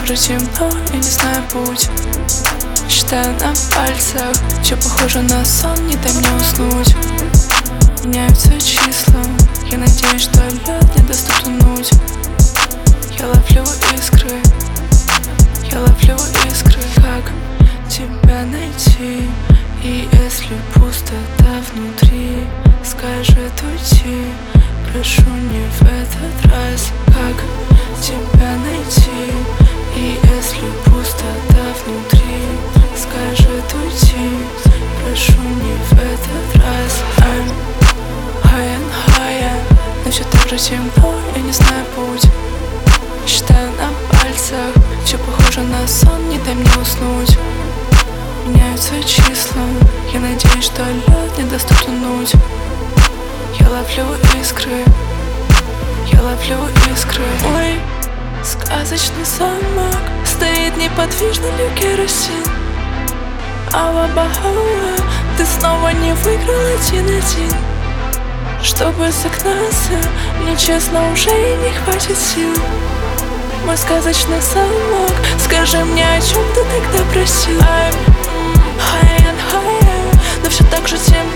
так же темно, я не знаю путь. Считаю на пальцах, все похоже на сон, не дай мне уснуть. Меняются числа, я надеюсь, что лед не даст утонуть. Я ловлю искры, я ловлю искры. Как тебя найти? И если пустота внутри скажет уйти, прошу не в этот раз. Как тебя найти? И если пустота внутри скажет уйти, прошу не в этот раз. I'm high and higher, но все так же темно, я не знаю путь. Считаю на пальцах, все похоже на сон, не дай мне уснуть. Меняются числа, я надеюсь, что лед не даст утонуть. Я ловлю искры, я ловлю искры. Мой сказочный замок стоит неподвижно, как керосин. Алла-бахалла, ты снова не выиграл 1-1. Чтобы согнаться, нечестно уже и не хватит сил. Мой сказочный замок, скажи мне, о чем ты тогда просил. I'm high and higher, но все так же темно.